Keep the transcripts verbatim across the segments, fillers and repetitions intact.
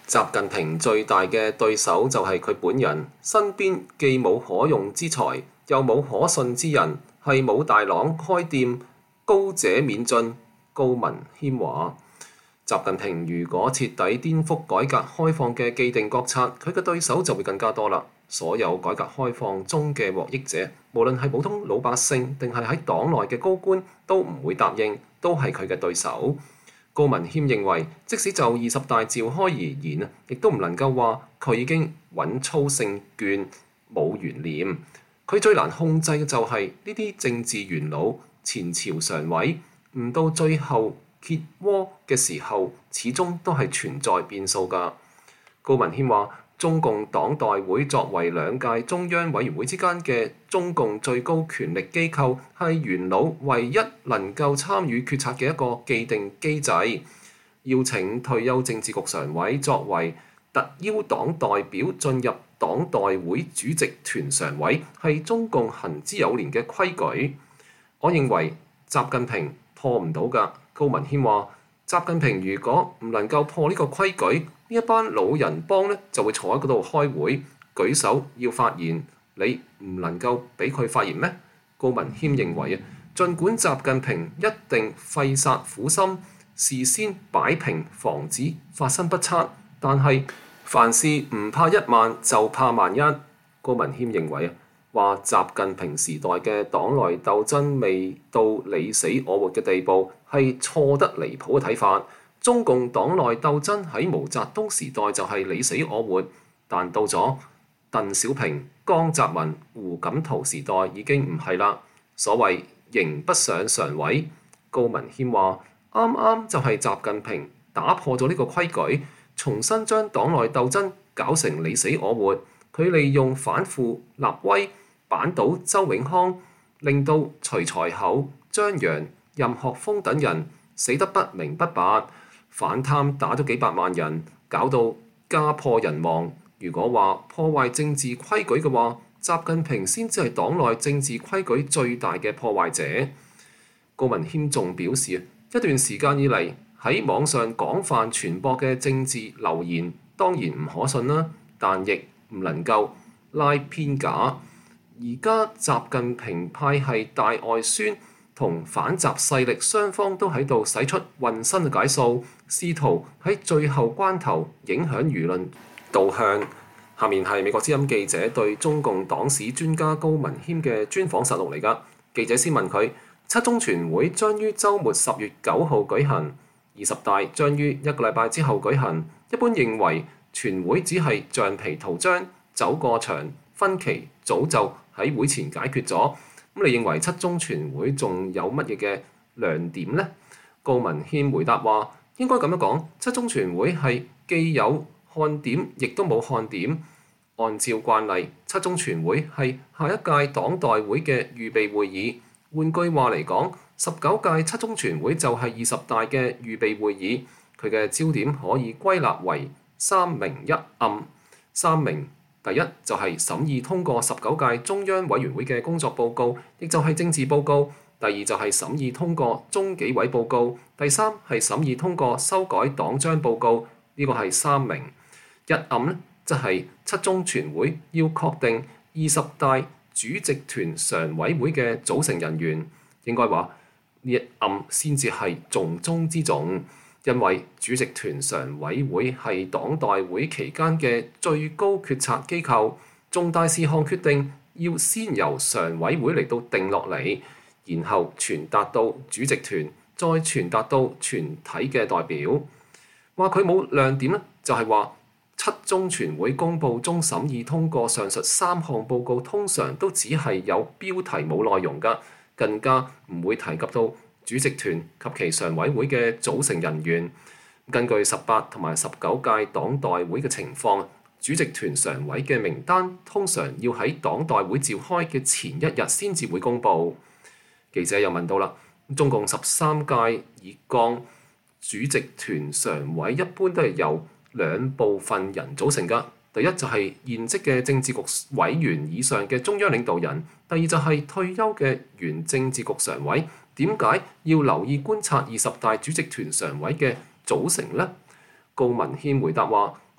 習近平最大嘅對手就係佢本人，身邊既冇可用之才，又冇可信之人，係武大郎開店，高者免進。高文謙話：習近平如果徹底顛覆改革開放嘅既定國策，佢嘅對手就會更加多啦。所有改革開放中嘅獲益者，無論係普通老百姓定係喺黨內嘅高官，都唔會答應，都係佢嘅對手。高文謙認為，即使就二十大召開而言啊，亦都唔能夠話佢已經穩操勝券，冇懸念。佢最難控制嘅就係呢啲政治元老、前朝常委，唔到最後揭鍋嘅時候，始終都係存在變數㗎。高文謙話：中共黨代會作為兩屆中央委員會之間嘅中共最高權力機構，係元老唯一能夠參與決策嘅一個既定機制。邀請退休政治局常委作為特邀黨代表進入黨代會主席團常委，係中共行之有年嘅規矩。我認為習近平破唔到㗎。高文謙話：習近平如果唔能夠破呢個規矩，呢一班老人幫咧就會坐喺嗰度開會，舉手要發言，你唔能夠俾佢發言咩？高文謙認為啊，儘管習近平一定費煞苦心，事先擺平，防止發生不測，但係凡事唔怕一萬，就怕萬一。高文謙認為啊，話習近平時代嘅黨內鬥爭未到你死我活嘅地步，係錯得離譜嘅睇法。中共黨內鬥爭喺毛澤東時代就係你死我活，但到咗鄧小平、江澤民、胡錦濤時代已經唔係啦。所謂刑不上常委，高文謙話啱啱就係習近平打破咗呢個規矩，重新將黨內鬥爭搞成你死我活。佢利用反腐立威，扳倒周永康，令到徐才厚、張揚、任學鋒等人死得不明不白。反貪打咗幾百萬人，搞到家破人亡。如果話破壞政治規矩嘅話，習近平先至係黨內政治規矩最大嘅破壞者。高文謙仲表示，一段時間以嚟喺網上廣泛傳播嘅政治流言當然唔可信啦，但亦唔能夠拉偏假。而家習近平派系大外宣同反習勢力雙方都喺度使出渾身嘅解數，試圖喺最後關頭影響輿論導向。下面係美國之音記者對中共黨史專家高文謙嘅專訪實錄嚟㗎。記者先問佢：七中全會將於週末十月九號舉行，二十大將於一個禮拜之後舉行。一般認為全會只係橡皮圖章，走過場，分歧早就喺會前解決咗。咁你認為七中全會仲有乜嘢嘅亮點呢？高文謙回答話：應該咁樣講，七中全會係既有看點，亦都冇看點。按照慣例，七中全會係下一屆黨代會嘅預備會議。換句話嚟講，十九屆七中全會就係二十大嘅預備會議。佢嘅焦點可以歸納為三明一暗。三明第一就係審議通過十九屆中央委員會嘅工作報告，亦就係政治報告；第二就係審議通過中紀委報告；第三係審議通過修改黨章報告。呢、這個係三明。一暗呢，即係七中全會要確定二十大主席團常委會嘅組成人員。應該話呢一暗先至係重中之重。因為主席團常委會係黨代會期間嘅最高決策機構，重大事項決定要先由常委會嚟到定落嚟，然後傳達到主席團，再傳達到全體嘅代表。話佢冇亮點咧，就係話七中全會公佈中審議通過上述三項報告，通常都只係有標題冇內容㗎，更加唔會提及到主席團及其常委會嘅組成人員。根據十八同埋十九屆黨代會嘅情況，主席團常委嘅名單通常要喺黨代會召開嘅前一日先至會公佈。記者又問到啦，中共十三屆以降，主席團常委一般都係由兩部分人組成㗎。第一就係現職嘅政治局委員以上嘅中央領導人，第二就係退休嘅原政治局常委。點解要留意觀察二十大主席團常委嘅組成呢？高文謙回答話：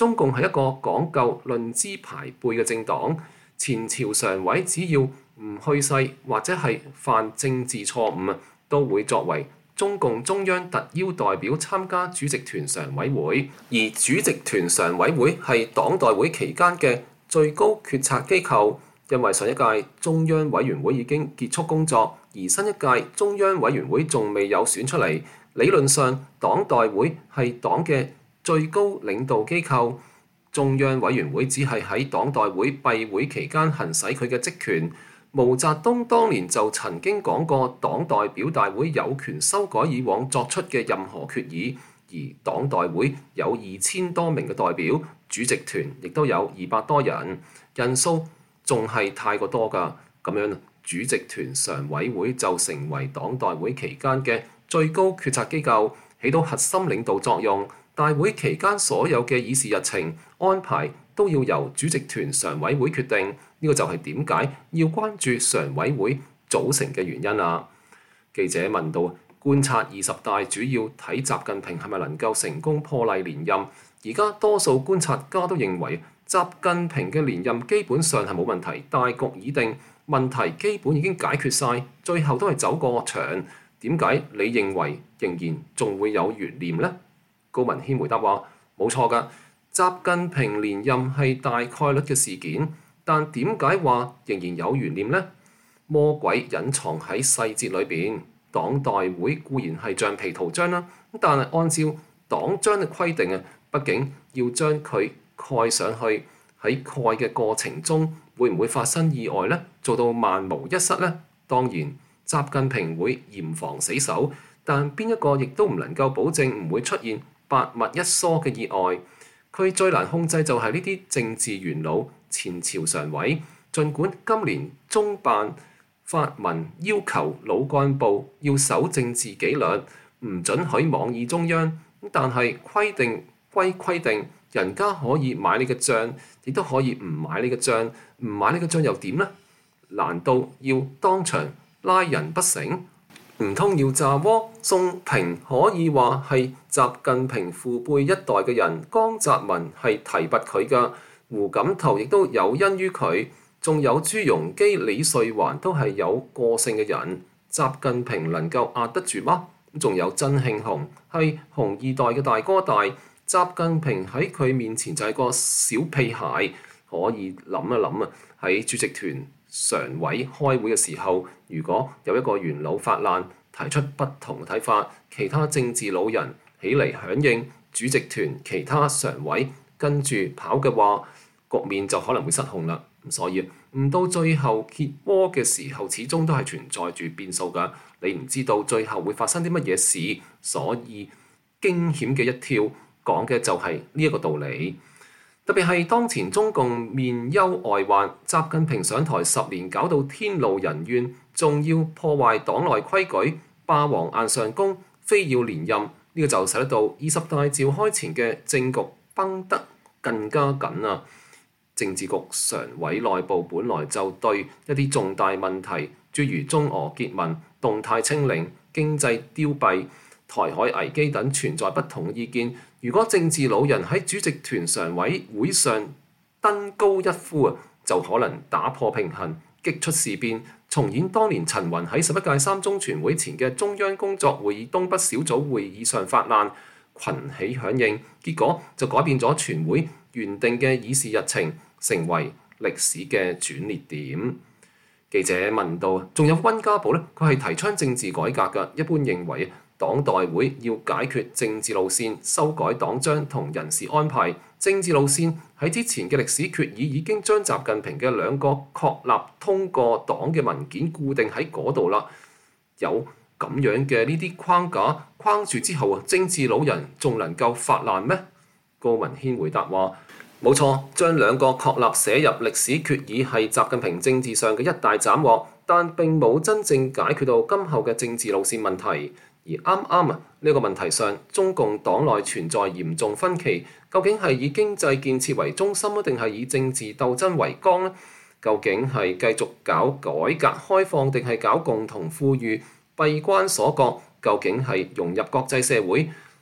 中共係一個講究論資排輩嘅政黨，前朝常委只要唔去世或者係犯政治錯誤啊，都會作為中共中央特邀代表參加主席團常委會，而主席團常委會係黨代會期間嘅最高決策機構。因為上一屆中央委員會已經結束工作，而新一屆中央委員會仲未有選出嚟，理論上黨代會係黨嘅最高領導機構，中央委員會只係喺黨代會閉會期間行使佢嘅職權。毛澤東當年就曾經講過，黨代表大會有權修改以往作出嘅任何決議，而黨代會有二千多名嘅代表，主席團亦都有二百多人，人數仲係太過多㗎，咁樣主席團常委會就成為黨代會期間嘅最高決策機構，起到核心領導作用。大會期間所有嘅議事日程安排都要由主席團常委會決定，呢、這個就係點解要關注常委會組成嘅原因啊。記者問到，觀察二十大主要睇習近平係咪能夠成功破例連任，而家多數觀察家都認為習近平嘅連任基本上係冇問題，大局已定，問題基本已經解決晒，最後都係走過場。點解你認為仍然仲會有懸念呢？高文軒回答話：冇錯㗎，習近平連任係大概率嘅事件，但點解話仍然有懸念呢？魔鬼隱藏喺細節裏邊。黨代會固然係橡皮圖章啦，但係按照黨章嘅規定啊，畢竟要將佢蓋上去，喺蓋嘅過程中會唔會發生意外呢？做到萬無一失呢？當然，習近平會嚴防死守，但邊一個亦都唔能夠保證唔會出現百密一疏嘅意外。佢最難控制就係呢啲政治元老、前朝常委。儘管今年中辦發文要求老幹部要守政治紀律，唔准許妄議中央，但係規定歸規定，人家可以買你嘅帳，亦都可以唔買你嘅帳，唔買你嘅帳又點呢？難道要當場拉人不成？唔通要炸鍋？宋平可以話係習近平父輩一代嘅人，江澤民係提拔佢㗎，胡錦濤亦都有因於佢。仲有朱鎔基、李瑞環都係有個性嘅人，習近平能夠壓得住嗎？仲有曾慶紅係紅二代嘅大哥大，習近平喺佢面前就係個小屁孩。可以諗一諗啊，喺主席團常委開會嘅時候，如果有一個元老發難，提出不同嘅睇法，其他政治老人起嚟響應，主席團其他常委跟住跑嘅話，局面就可能會失控啦。所以唔到最後揭鍋嘅時候，始終都係存在住變數㗎。你唔知道最後會發生啲乜嘢事，所以驚險嘅一跳講嘅就係呢一個道理。特別係當前中共面憂外患，習近平上台十年搞到天怒人怨，仲要破壞黨內規矩，霸王硬上弓，非要連任，呢、這個就使得到二十大召開前嘅政局繃得更加緊啊！政治局常委內部本來就對一啲重大問題，諸如中俄結盟、動態清零、經濟凋敝、台海危機等存在不同意見。如果政治老人喺主席團常委會上登高一呼啊，就可能打破平衡，激出事變，重演當年陳雲喺十一屆三中全會前嘅中央工作會議東北小組會議上發難，群起響應，結果就改變咗全會原定嘅議事日程，成為歷史嘅轉捩點。記者問到，仲有溫家寶呢？佢係提倡政治改革嘅，一般認為黨代會要解決政治路線，修改黨章同人事安排。政治路線喺之前嘅歷史決議已經將習近平嘅兩個確立通過黨嘅文件固定喺嗰度啦。有咁樣嘅呢啲框架框住之後啊，政治老人仲能夠發難咩？高文軒回答話：冇錯，將兩個確立寫入歷史決議係習近平政治上嘅一大斬獲，但並冇真正解決到今後嘅政治路線問題。而啱啱啊呢個問題上，中共黨內存在嚴重分歧，究竟係以經濟建設為中心啊，定係以政治鬥爭為綱呢？究竟係繼續搞改革開放，定係搞共同富裕閉關鎖國？究竟係融入國際社會，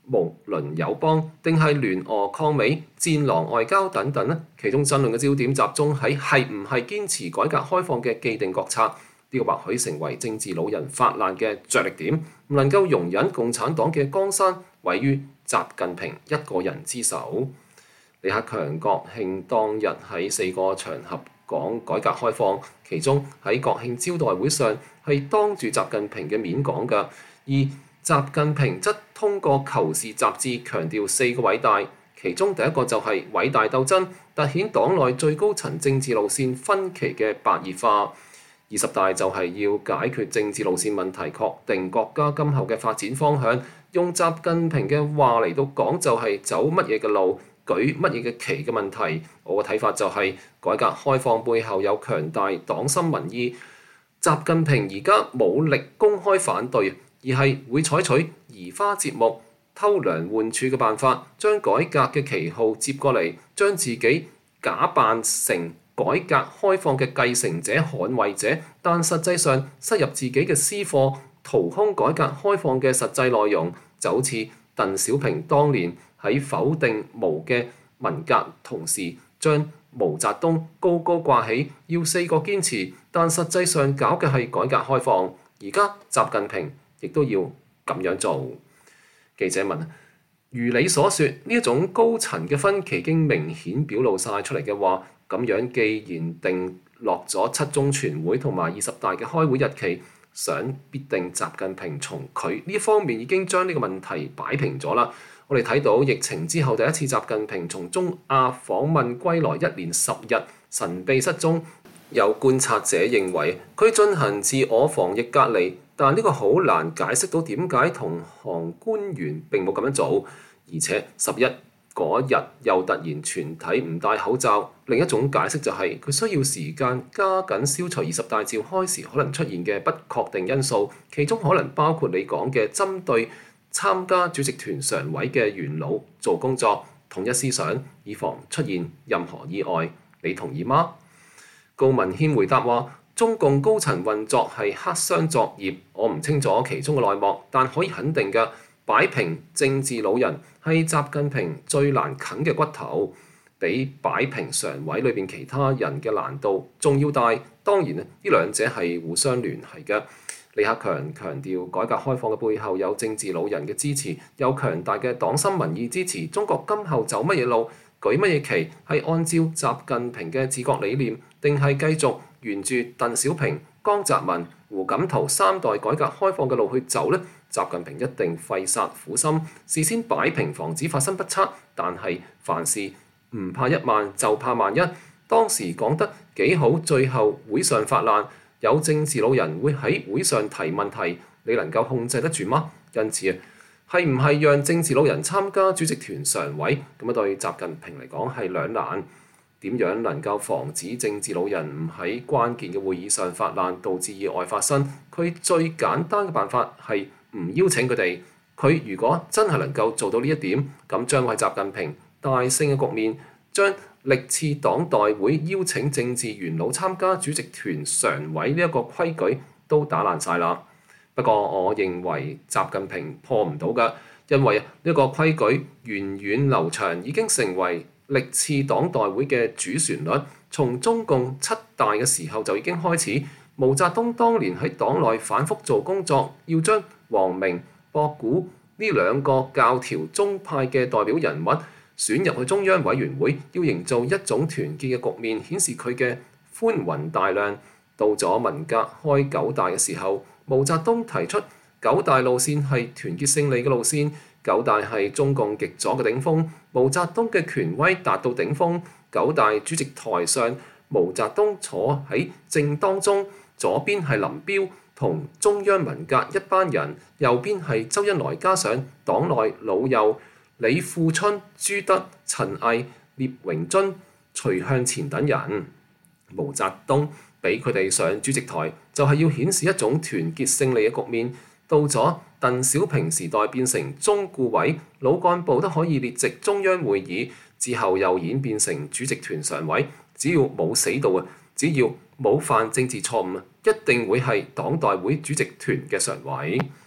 無鄰友邦，定係聯俄抗美、戰狼外交等等呢？其中爭論嘅焦點集中喺係唔係堅持改革開放嘅既定國策，呢個或許成為政治老人發難嘅着力點，唔能夠容忍共產黨嘅江山毀於習近平一個人之手。李克強國慶當日喺四個場合講改革開放，其中喺國慶招待會上係當住習近平嘅面講㗎，而習近平則通過《求是》雜誌強調四個偉大，其中第一個就係偉大鬥爭，凸顯黨內最高層政治路線分歧嘅白熱化。二十大就係要解決政治路線問題，確定國家今後嘅發展方向。用習近平嘅話嚟到講，就係走乜嘢嘅路，舉乜嘢嘅旗嘅問題。我嘅睇法就係改革開放背後有強大黨心民意。習近平而家冇力公開反對，而係會採取移花接木、偷梁換柱嘅辦法，將改革嘅旗號接過嚟，將自己假扮成改革開放嘅繼承者、捍衛者，但實際上塞入自己嘅私貨，掏空改革開放嘅實際內容，就好似鄧小平當年喺否定毛嘅文革，同時將毛澤東高高掛起，要四個堅持，但實際上搞嘅係改革開放。而家習近平亦都要咁樣做。記者問：如你所說，呢一種高層嘅分歧已經明顯表露晒出嚟嘅話，咁樣既然定落咗七中全會同埋二十大嘅開會日期，想必定習近平從佢呢一方面已經將呢個問題擺平咗啦。我哋睇到疫情之後第一次習近平從中亞訪問歸來一連十日神秘失蹤，有觀察者認為佢進行自我防疫隔離，但呢個好難解釋到點解同行官員並冇咁樣做，而且十一嗰日又突然全體唔戴口罩。另一種解釋就係佢需要時間加緊消除二十大召開時可能出現嘅不確定因素，其中可能包括你講嘅針對參加主席團常委嘅元老做工作，統一思想，以防出現任何意外。你同意嗎？高文謙回答話：中共高層運作係黑箱作業，我唔清楚其中嘅內幕，但可以肯定嘅，擺平政治老人係習近平最難啃嘅骨頭，比擺平常委裏邊其他人嘅難度仲要大。當然呢兩者係互相聯繫嘅。李克強強調改革開放嘅背後有政治老人嘅支持，有強大嘅黨心民意支持。中國今後走乜嘢路，舉乜嘢旗，係按照習近平嘅治國理念，定係繼續沿住鄧小平、江澤民、胡錦濤三代改革開放嘅路去走呢？習近平一定費煞苦心，事先擺平，防止發生不測。但係凡事唔怕一萬，就怕萬一。當時講得幾好，最後會上發難，有政治老人會喺會上提問題，你能夠控制得住嗎？因此啊，係唔係讓政治老人參加主席團常委咁啊？對習近平嚟講係兩難。點樣能夠防止政治老人唔喺關鍵嘅會議上發難，導致意外發生？佢最簡單嘅辦法係唔邀請佢哋。佢如果真係能夠做到呢一點，咁將係習近平大勝嘅局面，將歷次黨代會邀請政治元老參加主席團常委呢一個規矩都打爛晒啦。不過我認為習近平破唔到㗎，因為呢個規矩源遠流長，已經成為歷次黨代會嘅主旋律。從中共七大嘅時候就已經開始。毛澤東當年喺黨內反覆做工作，要將王明、博古呢兩個教條宗派嘅代表人物選入去中央委員會，要營造一種團結嘅局面，顯示佢嘅寬宏大量。到咗文革開九大嘅時候，毛澤東提出九大路線係團結勝利嘅路線，九大係中共極左嘅頂峰，毛澤東嘅權威達到頂峰。九大主席台上，毛澤東坐喺正當中，左邊係林彪同中央文革一班人，右邊係周恩來加上黨內老幼李富春、朱德、陳毅、聶榮臻、徐向前等人。毛澤東俾佢哋上主席台，就係要顯示一種團結勝利嘅局面。到咗鄧小平時代，變成中顧委，老幹部都可以列席中央會議。之後又演變成主席團常委，只要冇死到啊，只要冇犯政治錯誤啊，一定會係黨代會主席團嘅常委。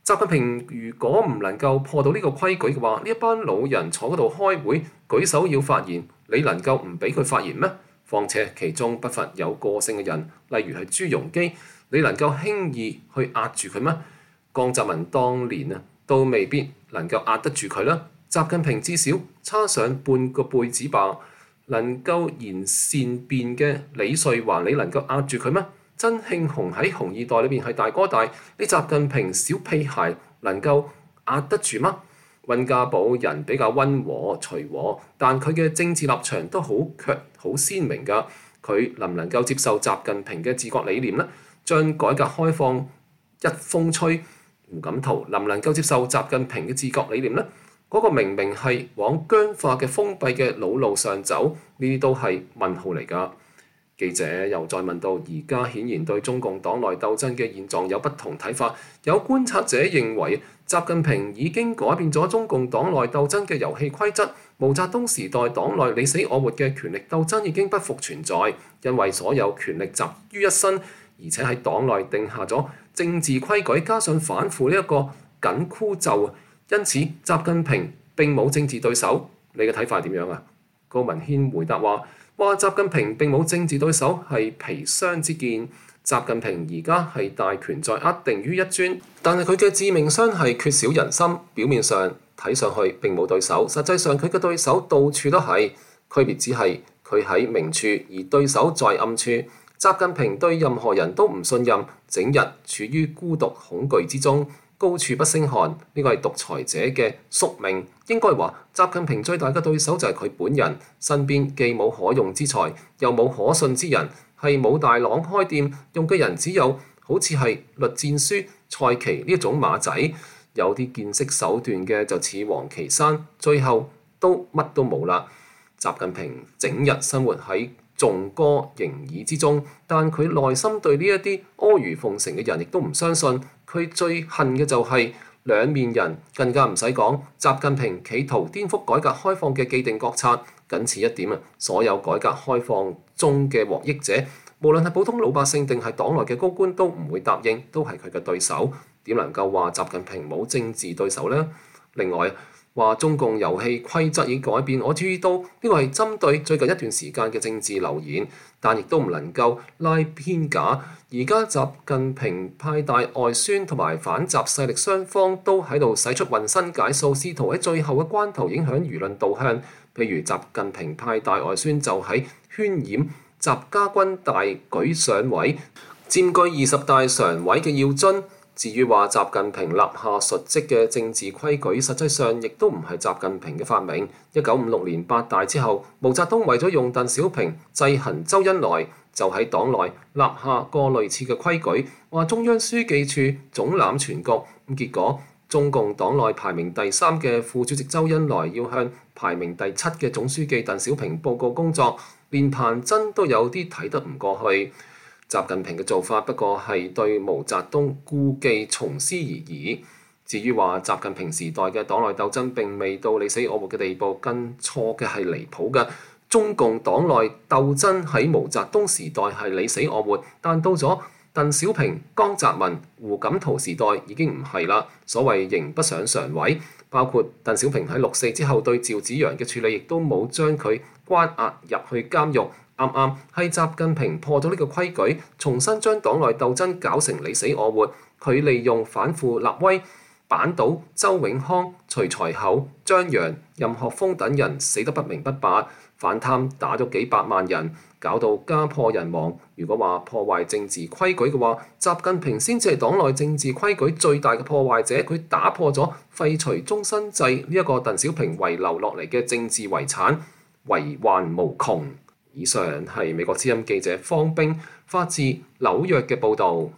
習近平如果唔能夠破到呢個規矩嘅話，呢一班老人坐嗰度開會舉手要發言，你能夠唔俾佢發言咩？況且其中不乏有個性嘅人，例如係朱鎔基，你能夠輕易去壓住佢咩？江澤民當年啊，都未必能夠壓得住佢啦。習近平至少差上半個輩子吧。能夠言善辯嘅李瑞環，你能夠壓住佢咩？曾慶紅喺紅二代裏邊係大哥大，你習近平小屁孩能夠壓得住嗎？溫家寶人比較溫和隨和，但佢嘅政治立場都好卻好鮮明㗎。佢能唔能夠接受習近平嘅治國理念呢？將改革開放一風吹，胡錦濤能唔能夠接受習近平嘅治國理念呢？嗰個明明係往僵化嘅封閉嘅老路上走，呢啲都係問號嚟㗎。記者又再問到，而家顯然對中共黨內鬥爭嘅現狀有不同睇法。有觀察者認為，習近平已經改變咗中共黨內鬥爭嘅遊戲規則。毛澤東時代黨內你死我活嘅權力鬥爭已經不復存在，因為所有權力集於一身，而且喺黨內定下咗政治規矩，加上反腐呢一個緊箍咒。因此，習近平並冇政治對手。你嘅睇法係點樣啊？高文軒回答話：話習近平並冇政治對手係皮箱之見。習近平而家係大權在握，定於一尊，但係佢嘅致命傷係缺少人心。表面上睇上去並冇對手，實際上佢嘅對手到處都係，區別只係佢喺明處，而對手在暗處。習近平對任何人都唔信任，整日處於孤獨恐懼之中。高處不勝寒，呢個係獨裁者嘅宿命。應該話，習近平最大嘅對手就係佢本人，身邊既冇可用之才，又冇可信之人，係武大郎開店用嘅人只有好似係栗戰書、蔡奇呢一種馬仔，有啲見識手段嘅就似王岐山，最後都乜都冇啦。習近平整日生活喺頌歌形耳之中，但佢內心對呢一啲阿諛奉承嘅人亦都唔相信。佢最恨嘅就係兩面人，更加唔使講。習近平企圖顛覆改革開放嘅既定國策，僅此一點啊！所有改革開放中嘅獲益者，無論係普通老百姓定係黨內嘅高官，都唔會答應，都係佢嘅對手。點能夠話習近平冇政治對手呢？另外話中共遊戲規則已改變，我注意到呢個係針對最近一段時間嘅政治流言，但亦都唔能夠拉偏架。而家習近平派大外宣同埋反習勢力雙方都喺度使出渾身解數，試圖喺最後嘅關頭影響輿論導向。譬如習近平派大外宣就喺渲染習家軍大舉上位，佔據二十大常委嘅要津。至於話習近平立下述職嘅政治規矩，實際上亦都唔係習近平嘅發明。一九五六年八大之後，毛澤東為咗用鄧小平制衡周恩來，就喺黨內立下過類似嘅規矩，話中央書記處總攬全局。咁結果，中共黨內排名第三嘅副主席周恩來要向排名第七嘅總書記鄧小平報告工作，連彭真都有啲睇得唔過去。習近平嘅做法不過係對毛澤東故技重施而已。至於話習近平時代嘅黨內鬥爭並未到你死我活嘅地步，更錯嘅係離譜嘅。中共黨內鬥爭喺毛澤東時代係你死我活，但到咗鄧小平、江澤民、胡錦濤時代已經唔係啦。所謂刑不上常委，包括鄧小平喺六四之後對趙紫陽嘅處理，亦都冇將佢關押入去監獄。啱啱係習近平破咗呢個規矩，重新將黨內鬥爭搞成你死我活。佢利用反腐立威，扳倒周永康、徐才厚、張楊、任學鋒等人死得不明不白，反貪打咗幾百萬人，搞到家破人亡。如果話破壞政治規矩嘅話，習近平先至係黨內政治規矩最大嘅破壞者。佢打破咗廢除終身制呢一個鄧小平遺留落嚟嘅政治遺產，遺患無窮。以上係美國之音記者方冰發自紐約嘅報導。